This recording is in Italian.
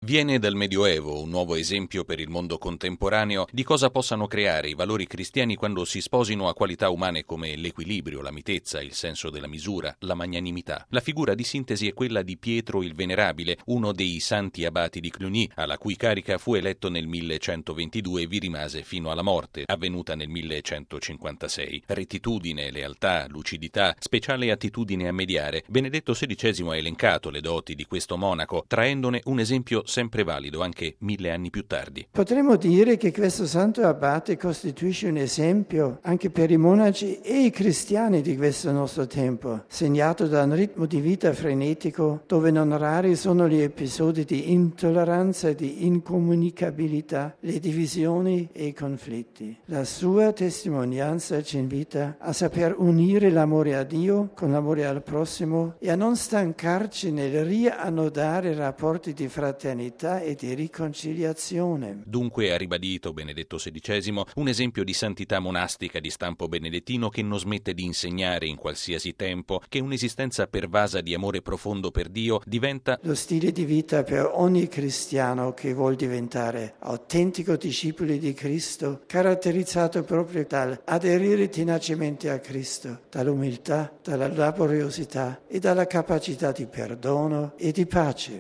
Viene dal Medioevo un nuovo esempio per il mondo contemporaneo di cosa possano creare i valori cristiani quando si sposino a qualità umane come l'equilibrio, la mitezza, il senso della misura, la magnanimità. La figura di sintesi è quella di Pietro il Venerabile, uno dei santi abati di Cluny, alla cui carica fu eletto nel 1122 e vi rimase fino alla morte, avvenuta nel 1156. Rettitudine, lealtà, lucidità, speciale attitudine a mediare. Benedetto XVI ha elencato le doti di questo monaco, traendone un esempio sempre valido anche 1000 anni più tardi. Potremmo dire che questo santo abate costituisce un esempio anche per i monaci e i cristiani di questo nostro tempo, segnato da un ritmo di vita frenetico dove non rari sono gli episodi di intolleranza e di incomunicabilità, le divisioni e i conflitti. La sua testimonianza ci invita a saper unire l'amore a Dio con l'amore al prossimo e a non stancarci nel riannodare rapporti di fraternità e di riconciliazione. Dunque ha ribadito Benedetto XVI un esempio di santità monastica di stampo benedettino che non smette di insegnare in qualsiasi tempo che un'esistenza pervasa di amore profondo per Dio diventa lo stile di vita per ogni cristiano che vuol diventare autentico discepolo di Cristo, caratterizzato proprio dall'aderire tenacemente a Cristo, dall'umiltà, dalla laboriosità e dalla capacità di perdono e di pace.